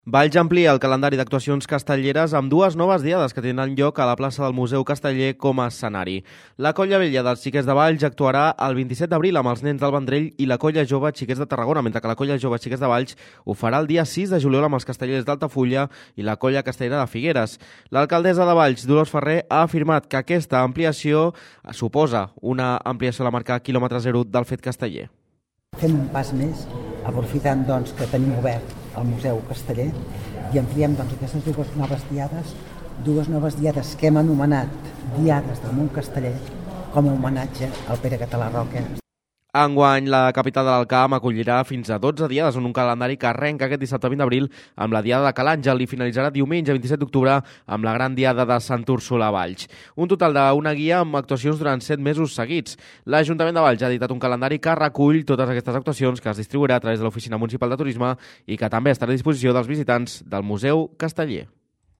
Valls amplia el calendari d'actuacions castelleres amb dues noves diades que tindran lloc a la plaça del Museu Casteller com a escenari. La Colla Vella dels Xiquets de Valls actuarà el 27 d'abril amb els nens del Vendrell i la Colla Jove Xiquets de Tarragona, mentre que la Colla Jove Xiquets de Valls ho farà el dia 6 de juliol amb els castellers d'Altafulla i la Colla Castellera de Figueres. L'alcaldessa de Valls, Dolors Ferrer, ha afirmat que aquesta ampliació suposa una ampliació a la marca quilòmetre zero del fet casteller. Fem un pas més, aprofitant que tenim obert el Museu Casteller i ampliem aquestes dues noves diades que hem anomenat Diades del Món Casteller com a homenatge al Pere Català Roca. Enguany, la capital de l'Alcamp acollirà fins a 12 diades en un calendari que arrenca aquest dissabte 20 d'abril amb la diada de Ca l'Àngel i finalitzarà diumenge 27 d'octubre amb la gran diada de Sant Úrsula a Valls. Un total d'una guia amb actuacions durant 7 mesos seguits. L'Ajuntament de Valls ha editat un calendari que recull totes aquestes actuacions que es distribuirà a través de l'Oficina Municipal de Turisme i que també estarà a disposició dels visitants del Museu Casteller.